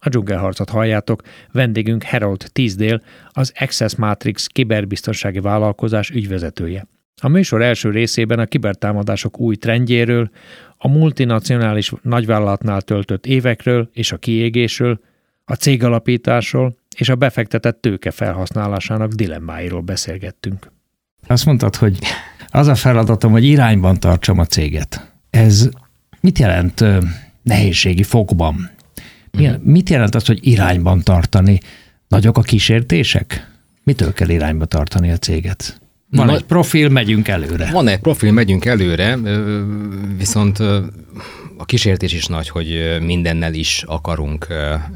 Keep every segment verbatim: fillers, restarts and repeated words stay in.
a dzsungelharcot halljátok, vendégünk Harold Teasdale, az Access Matrix kiberbiztonsági vállalkozás ügyvezetője. A műsor első részében a kibertámadások új trendjéről, a multinacionális nagyvállalatnál töltött évekről és a kiégésről, a cégalapításról és a befektetett tőke felhasználásának dilemmáiról beszélgettünk. Azt mondtad, hogy az a feladatom, hogy irányban tartsam a céget. Ez mit jelent nehézségi fokban? Mit jelent az, hogy irányban tartani? Nagyok a kísértések? Mitől kell irányba tartani a céget? Van Na, egy profil, megyünk előre. Van egy profil, megyünk előre, viszont a kísértés is nagy, hogy mindennel is akarunk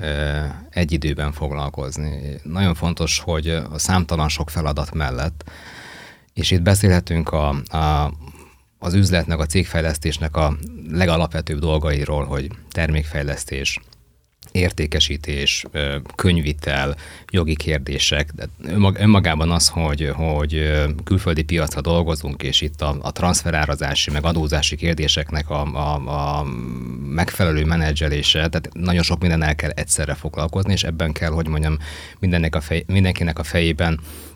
egy időben foglalkozni. Nagyon fontos, hogy a számtalan sok feladat mellett, és itt beszélhetünk a, a, az üzletnek, a cégfejlesztésnek a legalapvetőbb dolgairól, hogy termékfejlesztés, értékesítés, könyvvitel, jogi kérdések. De önmagában az, hogy, hogy külföldi piacra dolgozunk, és itt a, a transferárazási, meg adózási kérdéseknek a, a, a megfelelő menedzselése, tehát nagyon sok mindennel kell egyszerre foglalkozni, és ebben kell, hogy mondjam, mindennek a fej, mindenkinek a fejében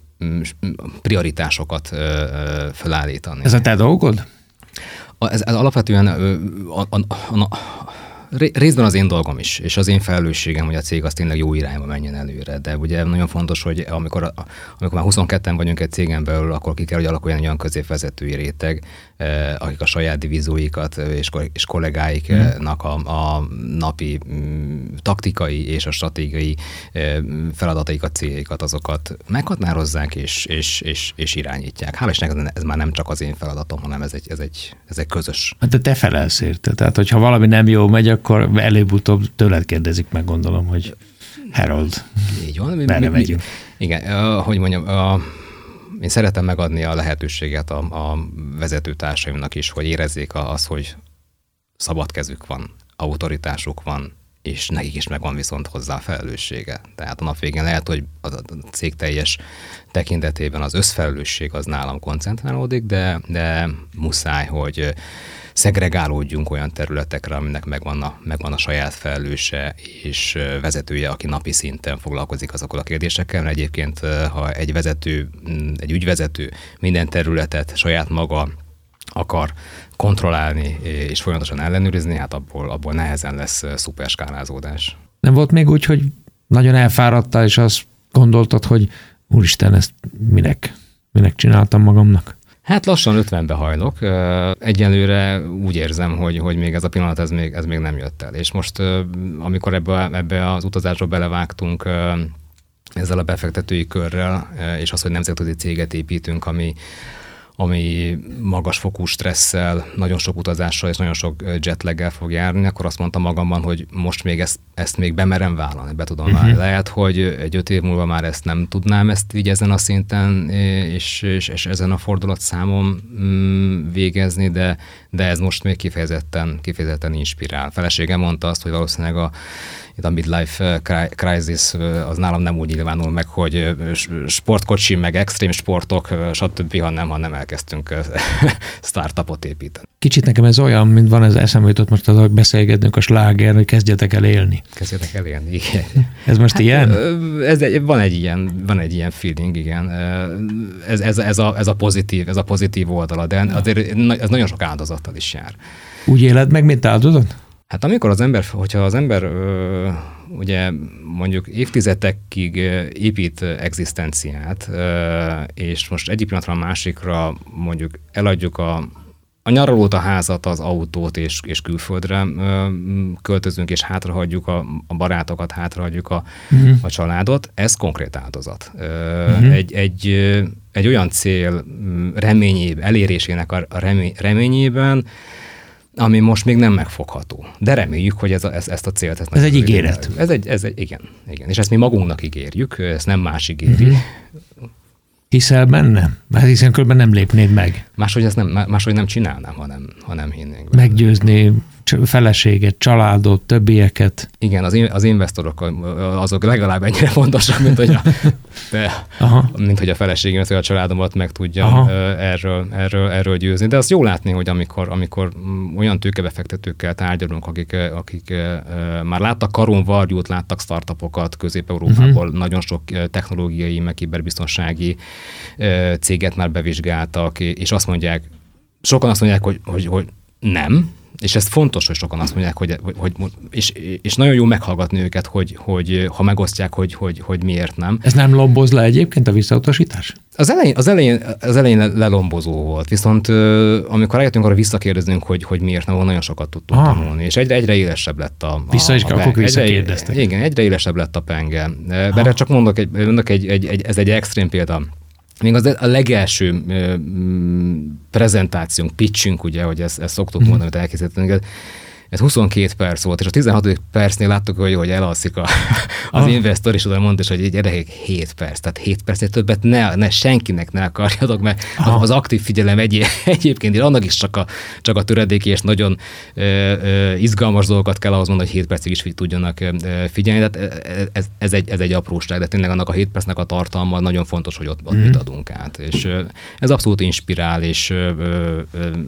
prioritásokat felállítani. Ez a te dolgod? Ez, ez alapvetően a, a, a, a, részben az én dolgom is, és az én felelősségem, hogy a cég az tényleg jó irányba menjen előre. De ugye nagyon fontos, hogy amikor, amikor már huszonketten vagyunk egy cégen belül, akkor ki kell, hogy alakuljon egy olyan középvezetői réteg, akik a saját divízióikat és, és kollégáiknak a, a napi taktikai és a stratégiai feladataikat, céljaikat, azokat meghatározzák és, és, és, és irányítják. Hál' Istennek ez már nem csak az én feladatom, hanem ez egy, ez egy, ez egy közös. De te felelsz érte. Tehát, hogyha valami nem jó megy, akkor előbb-utóbb tőled kérdezik meg, gondolom, hogy Harold, így van, merre mi, megyünk? Mi, igen, uh, hogy mondjam, uh, én szeretem megadni a lehetőséget a, a vezetőtársaimnak is, hogy érezzék az, hogy szabad kezük van, autoritásuk van, és nekik is megvan viszont hozzá a felelőssége. Tehát a nap végén lehet, hogy a cég teljes tekintetében az összfelelősség az nálam koncentrálódik, de, de muszáj, hogy szegregálódjunk olyan területekre, aminek megvan a, megvan a saját felelőse és vezetője, aki napi szinten foglalkozik azokkal a kérdésekkel. Mert egyébként, ha egy vezető, egy ügyvezető minden területet saját maga akar kontrollálni és folyamatosan ellenőrizni, hát abból, abból nehezen lesz szuperskálázódás. Nem volt még úgy, hogy nagyon elfáradtál, és azt gondoltad, hogy úristen, ezt minek, minek csináltam magamnak? Hát lassan ötvenbe hajlok. Egyelőre úgy érzem, hogy, hogy még ez a pillanat ez még, ez még nem jött el. És most, amikor ebbe, ebbe az utazásba belevágtunk ezzel a befektetői körrel, és az, hogy nemzetközi céget építünk, ami ami magasfokú stresszel, nagyon sok utazással és nagyon sok jetlaggel fog járni, akkor azt mondtam magamban, hogy most még ezt, ezt még bemerem vállalni, be tudom vállalni. Uh-huh. Lehet, hogy egy öt év múlva már ezt nem tudnám ezt így ezen a szinten és, és, és ezen a fordulatszámon végezni, de, de ez most még kifejezetten, kifejezetten inspirál. Feleségem mondta azt, hogy valószínűleg a itt a midlife crisis az nálam nem úgy nyilvánul meg, hogy sportkocsi, meg extrém sportok, stb., hanem, hanem elkezdtünk startupot építeni. Kicsit nekem ez olyan, mint van, ez eszembe jutott most az, hogy beszélgetünk a sláger, hogy kezdjetek el élni. Kezdjetek el élni, igen. Ez most hát, ilyen? Ez egy, van, egy ilyen, van egy ilyen feeling, igen. Ez, ez, ez, a, ez, a pozitív, ez a pozitív oldala, de azért ez nagyon sok áldozattal is jár. Úgy éled meg, mint áldozat? Hát amikor az ember, hogyha az ember ö, ugye mondjuk évtizedekig épít egzisztenciát, ö, és most egyik pillanatra a másikra mondjuk eladjuk a, a nyaralót, a házat, az autót és, és külföldre ö, költözünk, és hátrahagyjuk a, a barátokat, hátrahagyjuk a, uh-huh. a családot, ez konkrét áldozat. Ö, uh-huh. egy, egy, egy olyan cél reményében, elérésének a remény, reményében, ami most még nem megfogható. De reméljük, hogy ez a, ez, ezt a célt... Ezt ez egy ígéret. Ez egy, ez egy, igen, igen. És ezt mi magunknak ígérjük, ezt nem más ígéri. Mm-hmm. Hiszel benne? Mert hiszen körben nem lépnéd meg. Máshogy ezt nem, máshogy nem csinálnám, ha nem, ha nem hinnénk benne. Meggyőzni feleséget, családot, többieket. Igen, az, az investorok azok legalább ennyire fontosak, mint hogy a, de, mint hogy a feleségemet vagy a családomat meg tudja erről, erről, erről győzni. De azt jó látni, hogy amikor, amikor olyan tőkebefektetőkkel tárgyalunk, akik, akik már láttak karon varjút, láttak startupokat Közép-Európából, uh-huh. nagyon sok technológiai, meg kiberbiztonsági céget már bevizsgáltak, és azt mondják, sokan azt mondják, hogy, hogy, hogy nem, és ez fontos, hogy sokan azt mondják, hogy, hogy és, és nagyon jó meghallgatni őket, hogy, hogy ha megosztják, hogy, hogy, hogy miért nem. Ez nem lomboz le egyébként a visszautasítás? Az elején, az elején, az elején lelombozó volt, viszont amikor eljöttünk arra visszakérdeznünk, hogy, hogy miért nem, nagyon sokat tudtunk ah. tanulni, és egyre, egyre élesebb lett a, a Vissza is a akkor visszakérdeztek. Igen, egyre élesebb lett a penge. Bár csak mondok, egy, mondok egy, egy, egy, ez egy extrém példa. Még az a legelső prezentációnk, pitchünk, ugye, hogy ezt, ezt szoktuk mondani, amit elkészítettünk, ez huszonkét perc volt, és a tizenhatodik percnél láttuk, hogy, hogy elalszik a, az ah. investor, és oda mondta, hogy gyerekek, hét perc, tehát hét percnél többet ne, ne senkinek ne akarjatok, mert ah. az aktív figyelem egy, egyébként, annak is csak a, csak a töredéki, és nagyon ö, ö, izgalmas dolgokat kell ahhoz mondani, hogy hét percig is tudjanak ö, figyelni, tehát ez, ez, egy, ez egy apróság, de tényleg annak a hét percnek a tartalma nagyon fontos, hogy ott, ott mm. mit adunk át, és ö, ez abszolút inspirál, és ö, ö,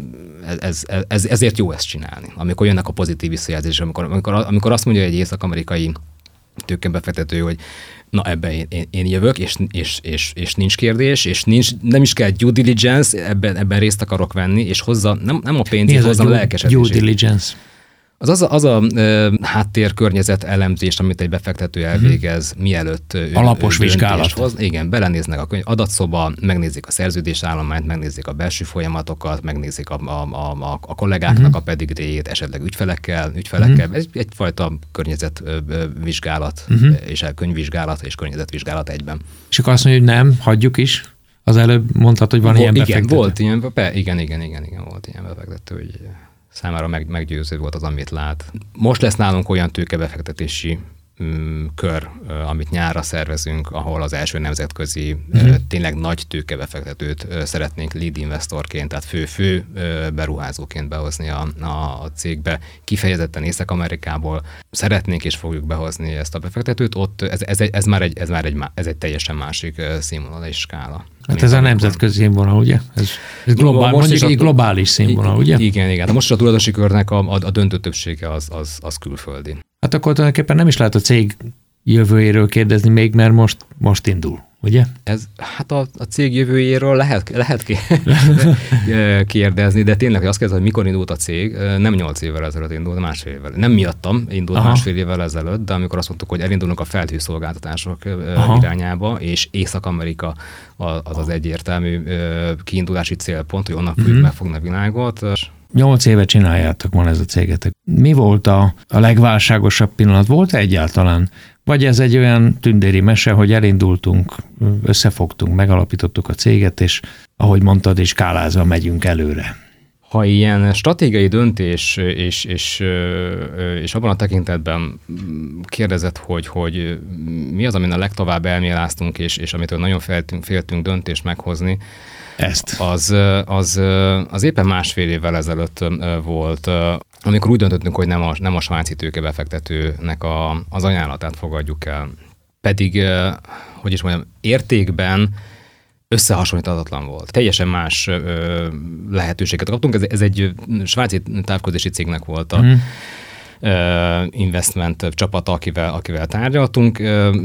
ez, ez, ez, ezért jó ezt csinálni, amikor jönnek a pozitív visszajelzés, amikor, amikor, amikor azt mondja egy észak-amerikai tőkebefektető, hogy na ebben én, én, én jövök, és, és, és, és nincs kérdés, és nincs, nem is kell due diligence, ebben, ebben részt akarok venni, és hozza, nem, nem a pénzét, hozzá a lelkesedését. Due diligence. Az az a, az a uh, háttérkörnyezet elemzés, amit egy befektető elvégez, hmm. mielőtt ő, alapos vizsgálat. Hoz. Igen, belenéznek a könyv, adatszoba, megnézik a szerződésállományt, megnézik a belső folyamatokat, megnézik a, a, a, a kollégáknak hmm. a pedigréjét, esetleg ügyfelekkel, ügyfelekkel. Hmm. Ez egyfajta környezetvizsgálat, hmm. és könyvvizsgálat és környezettvizsgálat egyben. És akkor azt mondja, hogy nem, hagyjuk is? Az előbb mondtad, hogy van Vol, ilyen igen, befektető. Volt ilyen, be, igen, igen, igen, igen, volt ilyen befektető, hogy számára meg, meggyőző volt az, amit lát. Most lesz nálunk olyan tőkebefektetési um, kör, uh, amit nyárra szervezünk, ahol az első nemzetközi, uh-huh. uh, tényleg nagy tőkebefektetőt uh, szeretnénk lead investorként, tehát fő-fő uh, beruházóként behozni a, a, a cégbe. Kifejezetten Észak-Amerikából szeretnénk és fogjuk behozni ezt a befektetőt. Ott ez, ez, ez már, egy, ez már egy, ez egy teljesen másik uh, színvonal és skála. Hát ez a nemzetközi színvonal, ugye? Ez, ez globál, most mondjuk egy globális színvonal, ugye? Igen, igen. Most a tulajdonosi körnek a, a, a döntő többsége az, az, az külföldi. Hát akkor tulajdonképpen nem is lehet a cég jövőjéről kérdezni még, mert most, most indul, ugye? Ez, hát a, a cég jövőjéről lehet, lehet kérdezni, de tényleg, hogy azt kérdezni, hogy mikor indult a cég, nem nyolc évvel ezelőtt indult, másfél évvel. Nem miattam indult Aha. másfél évvel ezelőtt, de amikor azt mondtuk, hogy elindulnak a felhőszolgáltatások Aha. irányába, és Észak-Amerika az az egyértelmű kiindulási célpont, hogy onnan fogjuk mm-hmm. megfogni a világot. Nyolc éve csináljátok, van ez a cégetek. Mi volt a, a legválságosabb pillanat? Volt egyáltalán? Vagy ez egy olyan tündéri mese, hogy elindultunk, összefogtunk, megalapítottuk a céget, és ahogy mondtad, és skálázva megyünk előre? Ha ilyen stratégiai döntés, és, és, és abban a tekintetben kérdezett, hogy, hogy mi az, amin a legtovább elméláztunk, és, és amitől nagyon féltünk, féltünk döntést meghozni, Ezt. Az, az, az éppen másfél évvel ezelőtt volt, amikor úgy döntöttünk, hogy nem a, nem a svájci tőkebefektetőnek a, az ajánlatát fogadjuk el. Pedig, hogy is mondjam, értékben összehasonlíthatatlan volt. Teljesen más lehetőséget kaptunk. Ez, ez egy svájci távközlési cégnek volt a, mm. investment csapata, akivel, akivel tárgyaltunk.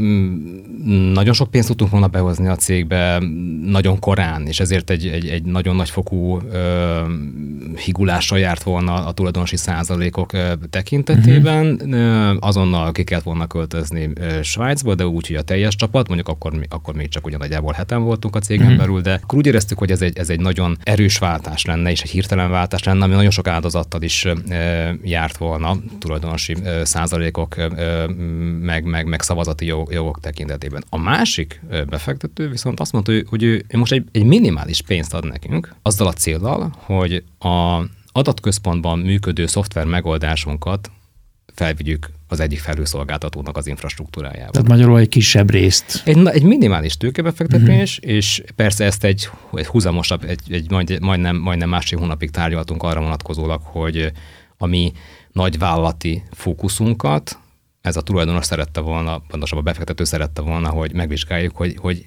Nagyon sok pénzt tudtunk volna behozni a cégbe, nagyon korán, és ezért egy, egy, egy nagyon nagyfokú higulással járt volna a tulajdonosi százalékok tekintetében. Uh-huh. Azonnal ki kellett volna költözni Svájcba, de úgy, hogy a teljes csapat, mondjuk akkor, akkor még csak ugyanagyjából heten voltunk a cégen uh-huh. belül, de akkor úgy éreztük, hogy ez egy, ez egy nagyon erős váltás lenne, és egy hirtelen váltás lenne, ami nagyon sok áldozattal is járt volna tulajdonosi százalékok, meg, meg, meg szavazati jogok tekintetében. A másik befektető viszont azt mondta, hogy ő most egy, egy minimális pénzt ad nekünk, azzal a céllal, hogy a adatközpontban működő szoftver megoldásunkat felvigyük az egyik felhőszolgáltatónak az infrastruktúrájába. Tehát magyarul egy kisebb részt. Egy, egy minimális tőkebefektetés, uh-huh. és persze ezt egy, egy húzamosabb, egy, egy majd, majdnem, majdnem másfél hónapig tárgyaltunk arra vonatkozólag, hogy ami nagyvállalati fókuszunkat, ez a tulajdonos szerette volna, pontosabban a befektető szerette volna, hogy megvizsgáljuk, hogy, hogy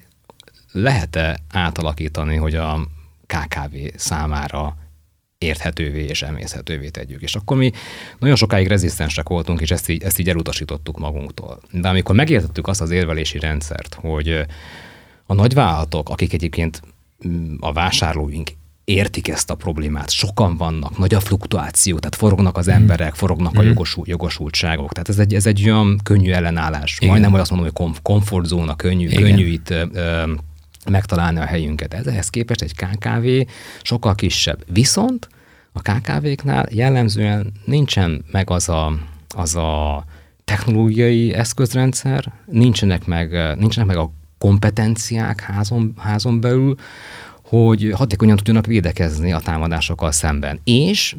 lehet-e átalakítani, hogy a ká ká vé számára érthetővé és emészhetővé tegyük. És akkor mi nagyon sokáig rezisztensek voltunk, és ezt így, ezt így elutasítottuk magunktól. De amikor megértettük azt az érvelési rendszert, hogy a nagyvállalatok, akik egyébként a vásárlóink értik ezt a problémát, sokan vannak, nagy a fluktuáció, tehát forognak az emberek, forognak a jogosult, jogosultságok. Tehát ez egy, ez egy olyan könnyű ellenállás. Igen. Majdnem azt mondom, hogy komfortzóna, könnyű, könnyű itt ö, megtalálni a helyünket. Ehhez képest egy ká ká vé sokkal kisebb. Viszont a ká ká véknál jellemzően nincsen meg az a, az a technológiai eszközrendszer, nincsenek meg, nincsenek meg a kompetenciák házon, házon belül, hogy hatékonyan tudjanak védekezni a támadásokkal szemben. És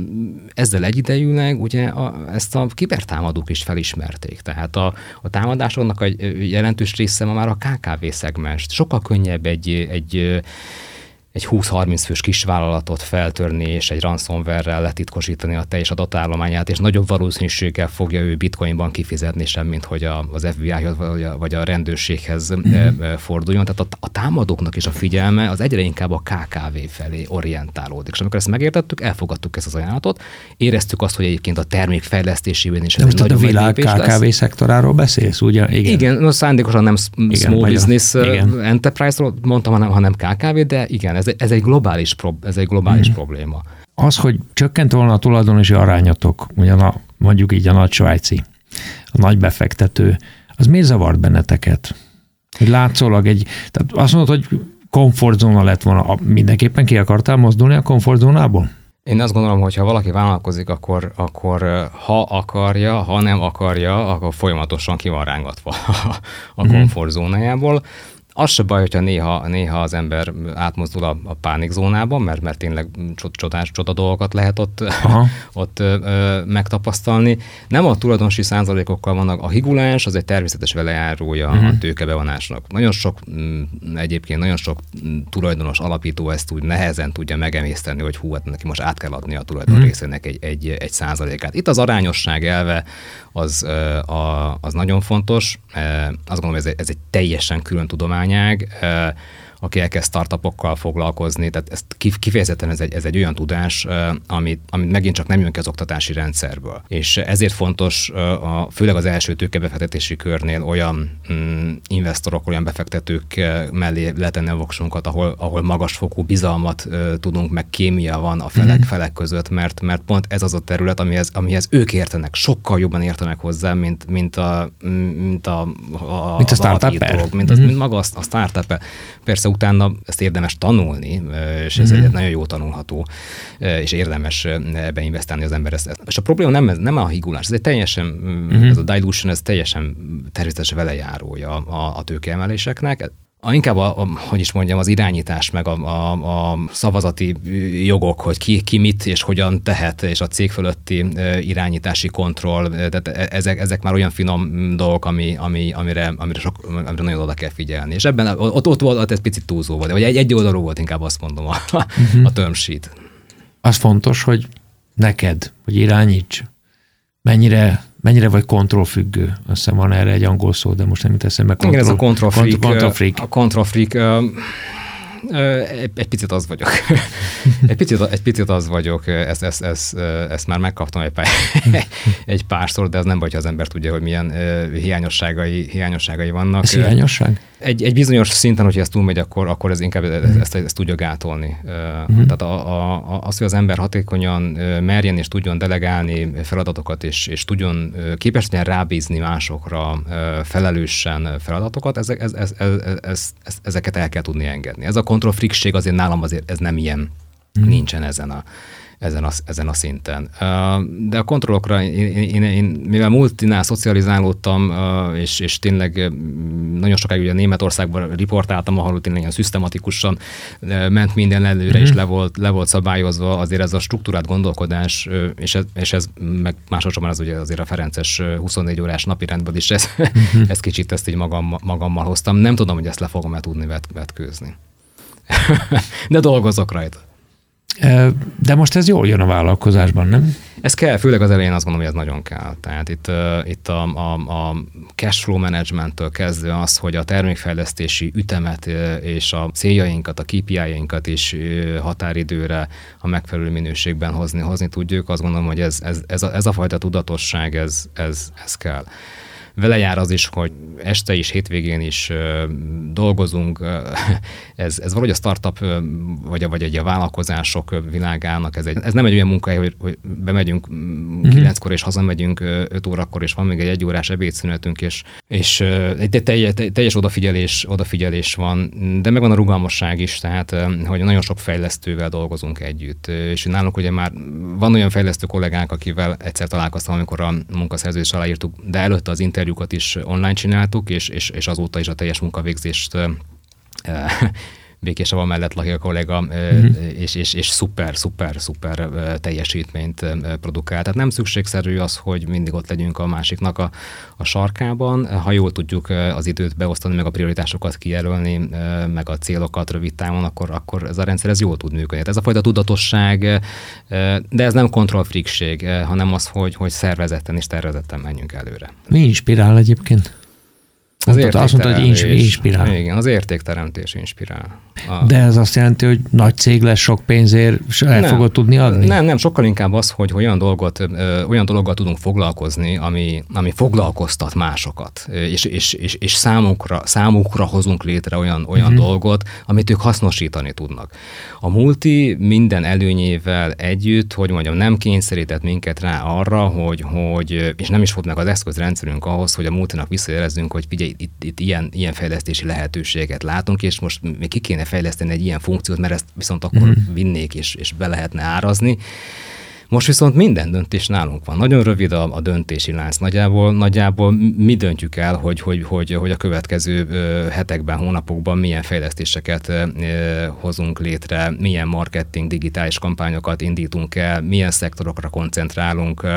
ezzel egyidejűleg ugye a, ezt a kibertámadók is felismerték. Tehát a, a támadásoknak a jelentős része ma már a ká ká vé szegmens. Sokkal könnyebb egy, egy egy húsz-harminc fős kisvállalatot feltörni, és egy ransomware-rel letitkosítani a teljes adatállományát, és nagyobb valószínűséggel fogja ő bitcoinban kifizetni sem, mint hogy az ef bé i-hoz vagy a, vagy a rendőrséghez mm-hmm. forduljon. Tehát a, a támadóknak is a figyelme az egyre inkább a ká ká vé felé orientálódik. És amikor ezt megértettük, elfogadtuk ezt az ajánlatot, éreztük azt, hogy egyébként a termék fejlesztésében is ez egy nagy lépés lesz. De most a világ ká ká vé szektoráról beszélsz, ugye? Igen, igen, no, szándékosan nem igen, small business a, enterprise-ról mondtam, hanem, hanem ká ká vé, de igen, ez Ez egy globális, prob- ez egy globális hmm. probléma. Az, hogy csökkent volna a tulajdonosi arányatok, ugyan a, mondjuk így a nagy svájci, a nagy befektető, az miért zavart benneteket? Hogy látszólag egy, tehát azt mondod, hogy komfortzóna lett volna, mindenképpen ki akartál mozdulni a komfortzónából? Én azt gondolom, hogy ha valaki vállalkozik, akkor, akkor ha akarja, ha nem akarja, akkor folyamatosan ki van rángatva a komfortzónájából. Az se baj, hogyha néha, néha az ember átmozdul a, a pánikzónában, mert, mert tényleg csodás, csoda dolgokat lehet ott, ott ö, megtapasztalni. Nem a tulajdonosi százalékokkal vannak. A higulás az egy természetes velejárója uh-huh. a tőkebevonásnak. Nagyon sok, egyébként nagyon sok tulajdonos alapító ezt úgy nehezen tudja megemészteni, hogy hú, hát neki most át kell adni a tulajdon uh-huh. részének egy, egy, egy százalékát. Itt az arányosság elve az, a, az nagyon fontos. Azt gondolom, ez egy, ez egy teljesen külön tudomány, aki elkezd startupokkal foglalkozni, tehát ezt kifejezetten ez egy, ez egy olyan tudás, amit, amit megint csak nem jön ki az oktatási rendszerből. És ezért fontos, a, főleg az első tőkebefektetési körnél olyan mm, investorok, olyan befektetők mellé letenni a voksunkat, ahol, ahol magasfokú bizalmat uh, tudunk, meg kémia van a felek, mm-hmm. felek között, mert, mert pont ez az a terület, amihez, amihez ők értenek, sokkal jobban értenek hozzá, mint, mint a, mint a, a, mint a startup-er. Mint, mm-hmm. mint maga a, a startup-er. Persze utána ezt érdemes tanulni, és ez mm-hmm. egy nagyon jó tanulható, és érdemes ebbe investálni az ember. És a probléma nem, nem a higulás, ez egy teljesen, mm-hmm. ez a dilution, ez teljesen természetes velejárója a, a tőkeemeléseknek. A, inkább, a, a, hogy is mondjam, az irányítás, meg a, a, a szavazati jogok, hogy ki, ki mit és hogyan tehet, és a cég fölötti irányítási kontroll, tehát ezek, ezek már olyan finom dolgok, ami, ami, amire, amire, sok, amire nagyon oda kell figyelni. És ebben ott, ott volt, ez picit túlzó volt, vagy egy, egy oldalú volt, inkább azt mondom, a, uh-huh. a term sheet. Az fontos, hogy neked, hogy irányíts, mennyire Mennyire vagy kontrollfüggő? Azt hiszem van erre egy angol szó, de most nem jut eszembe. Igen, ez a control freak. Control freak. A control freak. Uh, uh, egy, egy picit az vagyok. egy, picit, egy picit az vagyok. Ezt, ezt, ezt, ezt már megkaptam egy, pár, egy párszor, de ez nem baj, hogy az ember tudja, hogy milyen uh, hiányosságai, hiányosságai vannak. Ez hiányosság? Egy, egy bizonyos szinten, hogyha ez túlmegy, akkor, akkor ez inkább ezt, ezt, ezt tudja gátolni. Uh-huh. Tehát a, a, az, hogy az ember hatékonyan merjen és tudjon delegálni feladatokat, és, és tudjon képes legyen rábízni másokra felelősen feladatokat, ezek, ez, ez, ez, ez, ez, ezeket el kell tudni engedni. Ez a kontrollfrikség azért nálam azért ez nem ilyen, uh-huh. nincsen ezen a Ezen a, ezen a szinten. De a kontrollokra, én, én, én mivel multinál szocializálódtam, és, és tényleg nagyon sokáig ugye Németországban riportáltam, ahol tényleg ilyen szisztematikusan ment minden előre, mm-hmm. és le volt, le volt szabályozva, azért ez a struktúrált gondolkodás, és ez, és ez meg másodszorban az ugye azért a ferences huszonnégy órás napirendből is ez, mm-hmm. ezt kicsit ezt így magam, magammal hoztam. Nem tudom, hogy ezt le fogom-e tudni vet, vetkőzni. De dolgozok rajta. De most ez jól jön a vállalkozásban, nem? Ez kell, főleg az elején azt gondolom, hogy ez nagyon kell. Tehát itt, uh, itt a, a, a cashflow managementtől kezdve az, hogy a termékfejlesztési ütemet uh, és a céljainkat, a ká pé í-jainkat is uh, határidőre a megfelelő minőségben hozni, hozni tudjuk, azt gondolom, hogy ez, ez, ez, a, ez a fajta tudatosság, ez, ez, ez kell. Vele jár az is, hogy este is, hétvégén is ö, dolgozunk. Ez, ez valahogy a startup ö, vagy, a, vagy egy a vállalkozások világának, ez, egy, ez nem egy olyan munkahely, hogy, hogy bemegyünk mm-hmm. kilenckor és hazamegyünk öt órakor, és van még egy egyórás ebédszünetünk, és, és egy teljes, teljes odafigyelés, odafigyelés van, de megvan a rugalmasság is, tehát hogy nagyon sok fejlesztővel dolgozunk együtt. És nálunk ugye már van olyan fejlesztő kollégánk, akivel egyszer találkoztam, amikor a munkaszerződést aláírtuk, de előtte az interjú is online csináltuk, és, és, és azóta is a teljes munkavégzést e, Békésava mellett lakik a kolléga, mm-hmm. és, és, és szuper, szuper, szuper teljesítményt produkál. Tehát nem szükségszerű az, hogy mindig ott legyünk a másiknak a, a sarkában. Ha jól tudjuk az időt beosztani, meg a prioritásokat kijelölni, meg a célokat rövid távon, akkor, akkor ez a rendszer ez jól tud működni. Ez a fajta tudatosság, de ez nem kontrollfreakség, hanem az, hogy, hogy szervezetten és tervezetten menjünk előre. Mi inspirál egyébként? Az mondtad, azt mondta, hogy inspirál. Igen, az értékteremtés inspirál. A... De ez azt jelenti, hogy nagy cég lesz, sok pénzért el nem, fogod tudni adni? Nem, nem, sokkal inkább az, hogy olyan, dolgot, ö, olyan dologgal tudunk foglalkozni, ami, ami foglalkoztat másokat, és, és, és, és számukra, számukra hozunk létre olyan, olyan uh-huh. dolgot, amit ők hasznosítani tudnak. A multi minden előnyével együtt, hogy mondjam, nem kényszerített minket rá arra, hogy, hogy és nem is volt meg az eszközrendszerünk ahhoz, hogy a multinak visszajelezzünk, hogy figyelj, itt, itt ilyen, ilyen fejlesztési lehetőséget látunk, és most még ki kéne fejleszteni egy ilyen funkciót, mert ezt viszont akkor mm. vinnék, és, és be lehetne árazni. Most viszont minden döntés nálunk van. Nagyon rövid a, a döntési lánc. Nagyjából, nagyjából mi döntjük el, hogy, hogy, hogy, hogy a következő hetekben, hónapokban milyen fejlesztéseket hozunk létre, milyen marketing, digitális kampányokat indítunk el, milyen szektorokra koncentrálunk.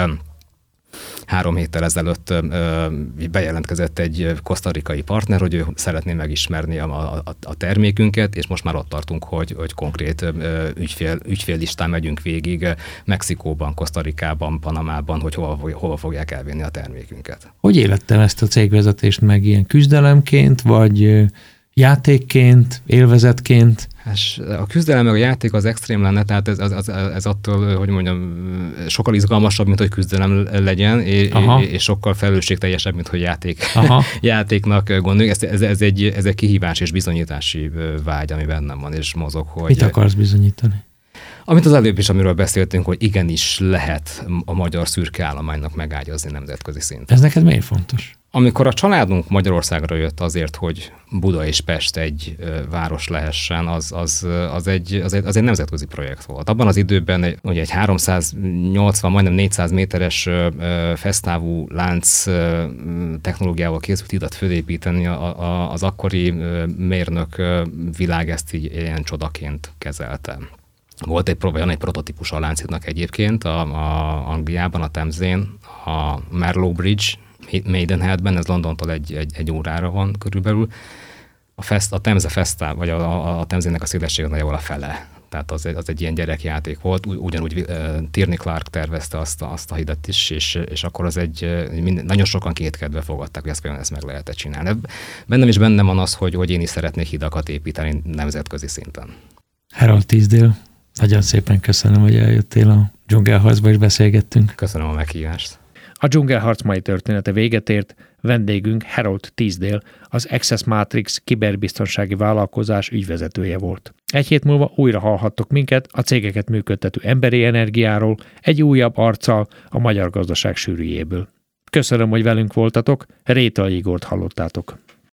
Három héttel ezelőtt ö, bejelentkezett egy kosztarikai partner, hogy ő szeretné megismerni a, a, a termékünket, és most már ott tartunk, hogy, hogy konkrét ö, ügyfél, ügyféllistán megyünk végig Mexikóban, Kosztarikában, Panamában, hogy hova, hova fogják elvinni a termékünket. Hogy élettem ezt a cégvezetést meg ilyen küzdelemként, vagy játékként, élvezetként? A küzdelem meg a játék az extrém lenne, tehát ez, ez, ez attól, hogy mondjam, sokkal izgalmasabb, mint hogy küzdelem legyen, és, és sokkal felelősségteljesebb, mint hogy játék, játéknak gondoljuk. Ez, ez, ez, egy, ez egy kihívás és bizonyítási vágy, ami bennem van, és mozog. Hogy mit akarsz bizonyítani? Amit az előbb is, amiről beszéltünk, hogy igenis lehet a magyar szürke állománynak megágyazni nemzetközi szinten. Ez neked miért fontos? Amikor a családunk Magyarországra jött azért, hogy Buda és Pest egy város lehessen, az, az, az, egy, az, egy, az egy nemzetközi projekt volt. Abban az időben egy, ugye egy háromszáznyolcvan, majdnem négyszáz méteres fesztávú lánc technológiával készült hidat fölépíteni, a, a, az akkori mérnök világ ezt így ilyen csodaként kezelte. Volt egy, van egy prototípus a Lánchídnak egyébként a, a Angliában, a Temzén, a Marlow Bridge, Maidenheadben, ez Londontól egy, egy, egy órára van körülbelül. A, fest, a Temze Fesztál, vagy a, a, a Temzének a szélessége nagyjából a fele. Tehát az, az egy ilyen gyerekjáték volt. Ugyanúgy uh, Tierney Clark tervezte azt, azt a hidat is, és, és akkor az egy, minden, nagyon sokan kétkedve fogadták, hogy ezt, ezt meg lehetett csinálni. Bennem is bennem van az, hogy, hogy én is szeretnék hidakat építeni nemzetközi szinten. Harold Teasdale, nagyon szépen köszönöm, hogy eljöttél a Dzsungelharcba, és beszélgettünk. Köszönöm a meghívást. A Dzsungelharc mai története véget ért, vendégünk Harold Teasdale, az Access Matrix kiberbiztonsági vállalkozás ügyvezetője volt. Egy hét múlva újra hallhattok minket a cégeket működtető emberi energiáról, egy újabb arccal a magyar gazdaság sűrűjéből. Köszönöm, hogy velünk voltatok, Rétay Igort hallottátok.